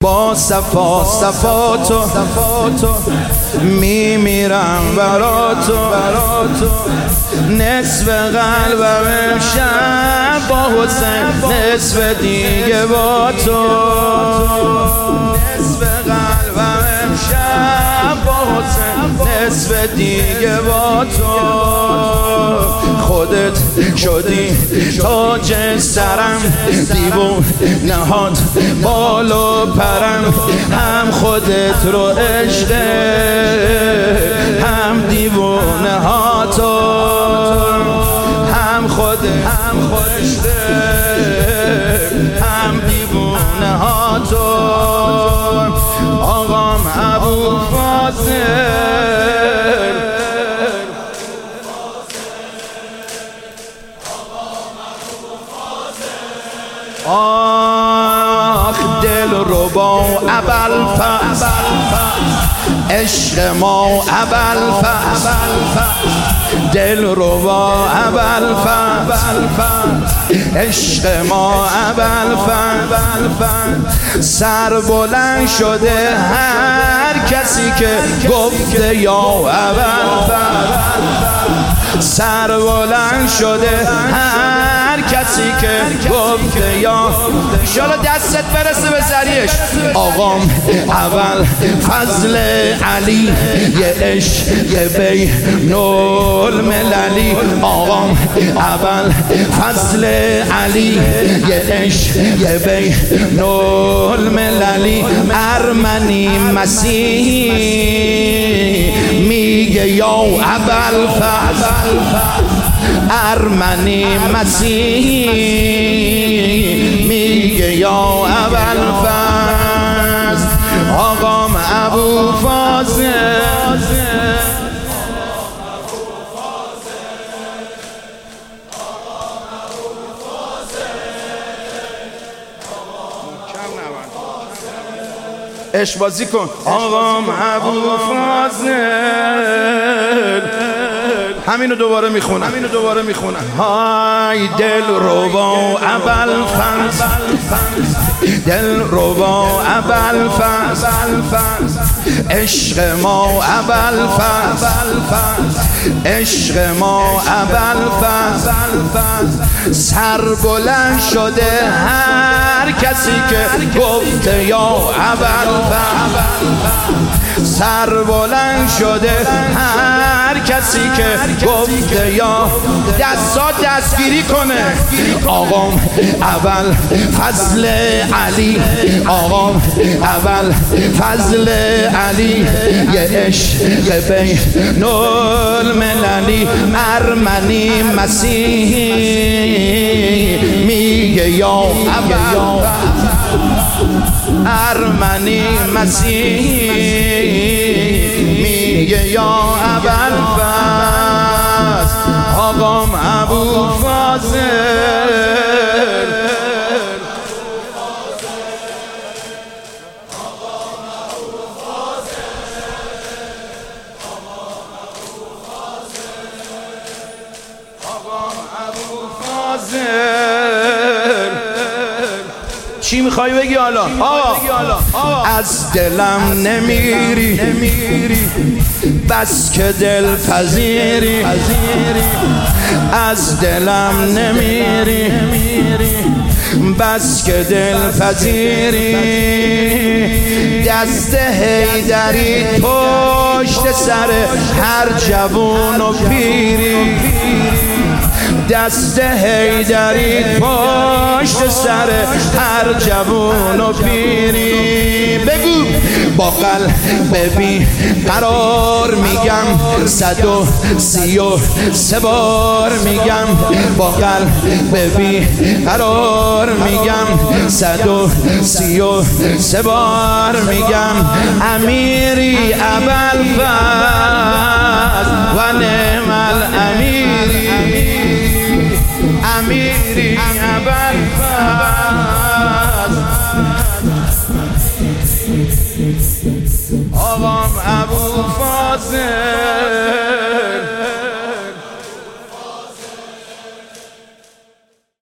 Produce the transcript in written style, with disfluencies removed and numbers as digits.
با صفا تو میمیرم برا تو نصف قلبم امشب با حسین نصف دیگه با تو نصف قلبم امشب با حسین نصف دیگه با تو خودت شدی تاج سرم دیوون نهاد بالو پرم هم خودت رو عشقه هم دیوونه ها تو هم خودت هم دیوونه ها تو آقام ابوالفاضل آخ دل ربا ابوالفضل عشق ما ابوالفضل دل ربا ابوالفضل عشق ما ابوالفضل سر بلند شده هر کسی که گفته یا ابوالفضل سر بلند شده هر کسی که گفته یا انشالله دستت برسه به سریش آقام اول فضل علی یه عشق بین المللی آقام اول فضل علی یه عشق بین المللی ارمنی مسیحی میگه یا ابوالفضل ارمنی مسیحی میگه یا ابوالفضل آقام ابوالفاضل عشق بازی کن آقام ابوالفاضل همینو دوباره میخونم های دل ربا ابوالفضل دل ربا ابوالفضل عشق ما ابوالفضل عشق ما ابوالفضل سر بلند شده هر کسی که گفته یا ابوالفضل سر بلند شده هر کسی که گفته یا دستا دستگیری کنه آقام اول فضل علی آقام اول فضل علی یه عشق بین المللی ارمنی مسیحی میگه یا ارمنی مسیحی میگه یا ابوالفضل آقام ابوالفاضل چی میخوای بگی حالا؟ از دلم نمیری بس که دل پذیری از دلم نمیری بس که دل پذیری دست حیدری پشت سر هر جوون و پیری دست حیدری پشت سر هر جوون و پیری بگو با قلب بی قرار میگم 133 بار میگم با قلب بی قرار میگم 133 بار میگم امیری ابوالفضل و